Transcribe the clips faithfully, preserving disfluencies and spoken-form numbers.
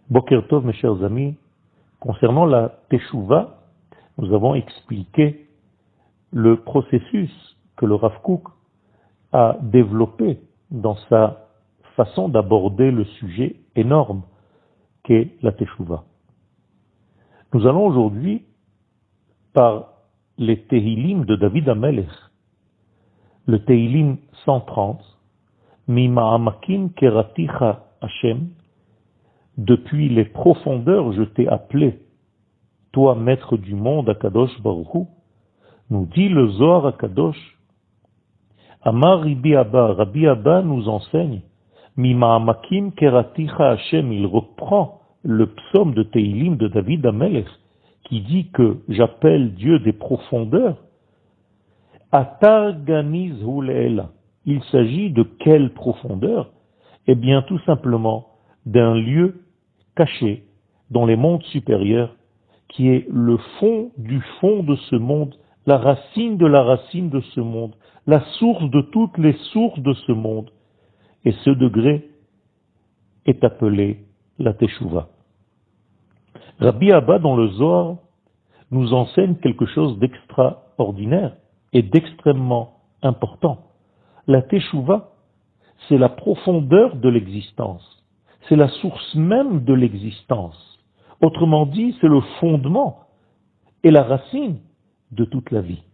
Boker Tov, mes chers amis, concernant la Teshuvah, nous avons expliqué le processus que le Rav Kook a développé dans sa façon d'aborder le sujet énorme qu'est la Teshuvah. Nous allons aujourd'hui, par les Tehilim de David HaMelech, le Tehilim cent trente, Mima'amakim keraticha Hashem, depuis les profondeurs je t'ai appelé, toi maître du monde, Akadosh Baruch Hu, nous dit le Zohar Akadosh. Amar Rabbi Abba, Rabbi Abba nous enseigne, Mima'amakim keraticha Hashem, il reprend le psaume de Tehilim de David HaMelech, qui dit que j'appelle Dieu des profondeurs. Atar ganiz hu le'ela. Il s'agit de quelle profondeur? Eh bien, tout simplement d'un lieu caché dans les mondes supérieurs, qui est le fond du fond de ce monde, la racine de la racine de ce monde, la source de toutes les sources de ce monde. Et ce degré est appelé la Teshuvah. Rabbi Abba, dans le Zohar, nous enseigne quelque chose d'extraordinaire et d'extrêmement important. La Teshuvah, c'est la profondeur de l'existence. C'est la source même de l'existence. Autrement dit, c'est le fondement et la racine de toute la vie.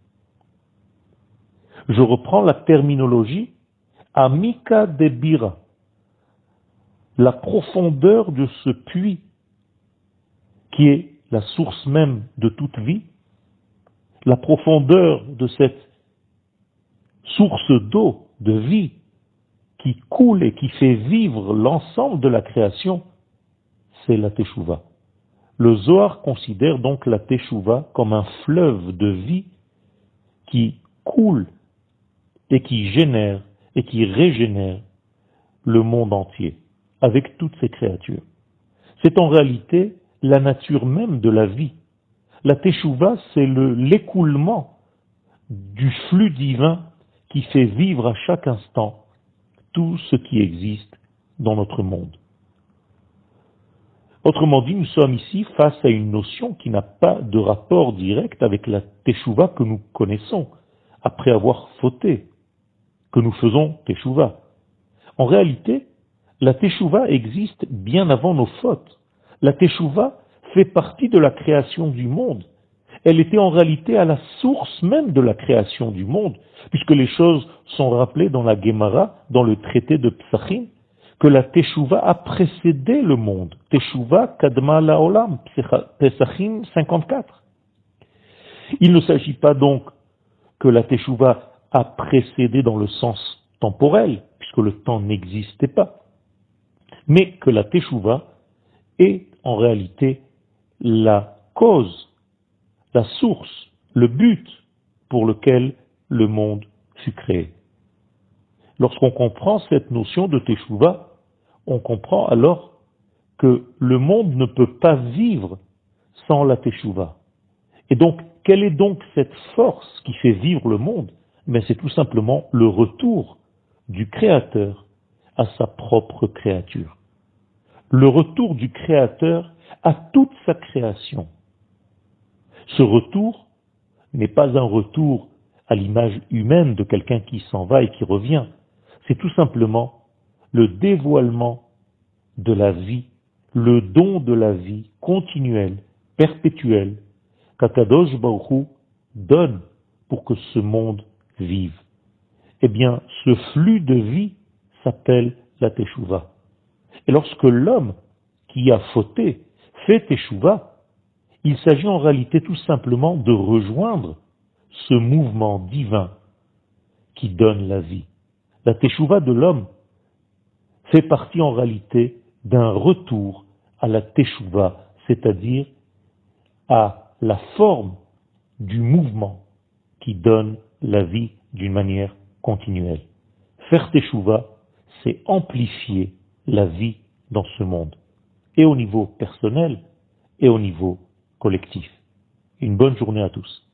Je reprends la terminologie Amika Debira, la profondeur de ce puits qui est la source même de toute vie, la profondeur de cette source d'eau, de vie, qui coule et qui fait vivre l'ensemble de la création, c'est la Teshuvah. Le Zohar considère donc la Teshuvah comme un fleuve de vie qui coule et qui génère et qui régénère le monde entier, avec toutes ses créatures. C'est en réalité la nature même de la vie. La Teshuvah, c'est le, l'écoulement du flux divin qui fait vivre à chaque instant tout ce qui existe dans notre monde. Autrement dit, nous sommes ici face à une notion qui n'a pas de rapport direct avec la Teshuvah que nous connaissons, après avoir fauté, que nous faisons Teshuvah. En réalité, la Teshuvah existe bien avant nos fautes. La Teshuvah fait partie de la création du monde. Elle était en réalité à la source même de la création du monde, puisque les choses sont rappelées dans la Gemara, dans le traité de Psachim, que la Teshuvah a précédé le monde. Teshuvah kadma laolam, Psachim cinquante-quatre. Il ne s'agit pas donc que la Teshuvah a précédé dans le sens temporel, puisque le temps n'existait pas, mais que la Teshuvah est en réalité la cause, la source, le but pour lequel le monde fut créé. Lorsqu'on comprend cette notion de Teshuvah, on comprend alors que le monde ne peut pas vivre sans la Teshuvah. Et donc, quelle est donc cette force qui fait vivre le monde? Mais c'est tout simplement le retour du Créateur à sa propre créature. Le retour du Créateur à toute sa création. Ce retour n'est pas un retour à l'image humaine de quelqu'un qui s'en va et qui revient. C'est tout simplement le dévoilement de la vie, le don de la vie continuelle, perpétuelle, qu'Akadosh Baruch Hu donne pour que ce monde vive. Eh bien, ce flux de vie s'appelle la Teshuvah. Et lorsque l'homme qui a fauté fait Teshuvah, il s'agit en réalité tout simplement de rejoindre ce mouvement divin qui donne la vie. La Teshuvah de l'homme fait partie en réalité d'un retour à la Teshuvah, c'est-à-dire à la forme du mouvement qui donne la vie d'une manière continuelle. Faire Teshuvah, c'est amplifier la vie dans ce monde, et au niveau personnel, et au niveau collectif. Une bonne journée à tous.